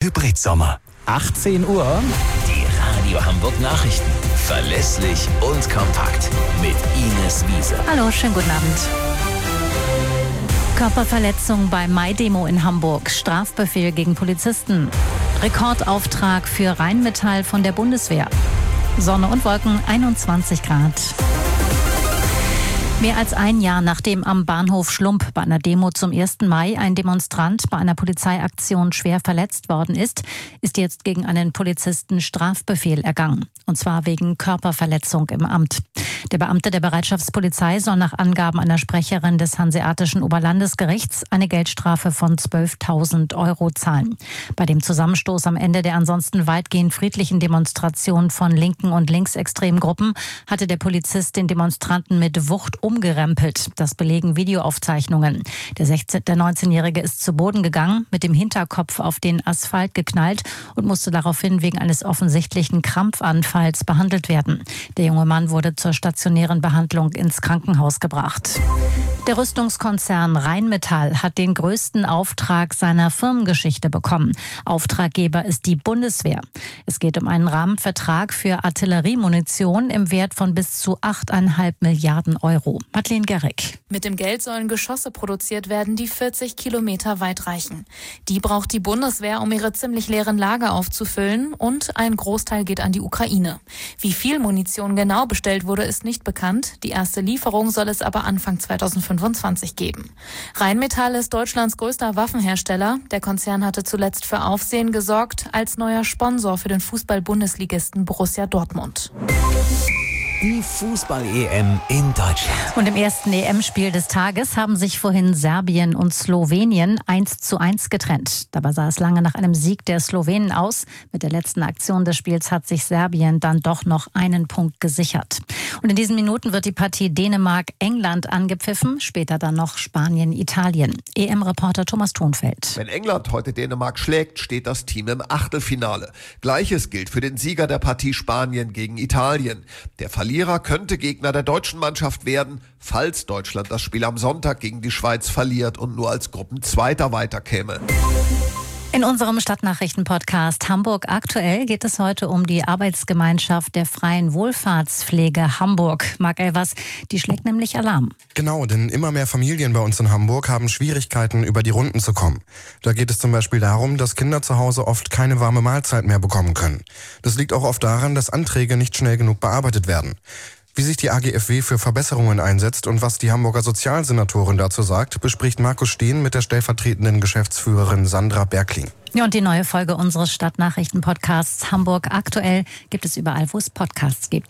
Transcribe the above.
Hybridsommer. 18 Uhr. Die Radio Hamburg Nachrichten. Verlässlich und kompakt. Mit Ines Wiese. Hallo, schönen guten Abend. Körperverletzung bei Mai-Demo in Hamburg. Strafbefehl gegen Polizisten. Rekordauftrag für Rheinmetall von der Bundeswehr. Sonne und Wolken, 21 Grad. Mehr als ein Jahr nachdem am Bahnhof Schlump bei einer Demo zum 1. Mai ein Demonstrant bei einer Polizeiaktion schwer verletzt worden ist jetzt gegen einen Polizisten Strafbefehl ergangen. Und zwar wegen Körperverletzung im Amt. Der Beamte der Bereitschaftspolizei soll nach Angaben einer Sprecherin des Hanseatischen Oberlandesgerichts eine Geldstrafe von 12.000 € zahlen. Bei dem Zusammenstoß am Ende der ansonsten weitgehend friedlichen Demonstration von linken und linksextremen Gruppen hatte der Polizist den Demonstranten mit Wucht umgerempelt. Das belegen Videoaufzeichnungen. Der 19-Jährige ist zu Boden gegangen, mit dem Hinterkopf auf den Asphalt geknallt und musste daraufhin wegen eines offensichtlichen Krampfanfalls behandelt werden. Der junge Mann wurde zur stationären Behandlung ins Krankenhaus gebracht. Der Rüstungskonzern Rheinmetall hat den größten Auftrag seiner Firmengeschichte bekommen. Auftraggeber ist die Bundeswehr. Es geht um einen Rahmenvertrag für Artilleriemunition im Wert von bis zu 8,5 Milliarden €. Madeleine Gerrig. Mit dem Geld sollen Geschosse produziert werden, die 40 Kilometer weit reichen. Die braucht die Bundeswehr, um ihre ziemlich leeren Lager aufzufüllen, und ein Großteil geht an die Ukraine. Wie viel Munition genau bestellt wurde, ist nicht bekannt. Die erste Lieferung soll es aber Anfang 2025 geben. Rheinmetall ist Deutschlands größter Waffenhersteller. Der Konzern hatte zuletzt für Aufsehen gesorgt als neuer Sponsor für den Fußball-Bundesligisten Borussia Dortmund. Die Fußball-EM in Deutschland. Und im ersten EM-Spiel des Tages haben sich vorhin Serbien und Slowenien 1:1 getrennt. Dabei sah es lange nach einem Sieg der Slowenen aus. Mit der letzten Aktion des Spiels hat sich Serbien dann doch noch einen Punkt gesichert. Und in diesen Minuten wird die Partie Dänemark-England angepfiffen, später dann noch Spanien-Italien. EM-Reporter Thomas Thonfeld. Wenn England heute Dänemark schlägt, steht das Team im Achtelfinale. Gleiches gilt für den Sieger der Partie Spanien gegen Italien. Der Verlierer könnte Gegner der deutschen Mannschaft werden, falls Deutschland das Spiel am Sonntag gegen die Schweiz verliert und nur als Gruppenzweiter weiterkäme. In unserem Stadtnachrichten-Podcast Hamburg aktuell geht es heute um die Arbeitsgemeinschaft der Freien Wohlfahrtspflege Hamburg. Marc Elvers, die schlägt nämlich Alarm. Genau, denn immer mehr Familien bei uns in Hamburg haben Schwierigkeiten, über die Runden zu kommen. Da geht es zum Beispiel darum, dass Kinder zu Hause oft keine warme Mahlzeit mehr bekommen können. Das liegt auch oft daran, dass Anträge nicht schnell genug bearbeitet werden. Wie sich die AGFW für Verbesserungen einsetzt und was die Hamburger Sozialsenatorin dazu sagt, bespricht Markus Steen mit der stellvertretenden Geschäftsführerin Sandra Berkling. Ja, und die neue Folge unseres Stadtnachrichten-Podcasts Hamburg aktuell gibt es überall, wo es Podcasts gibt.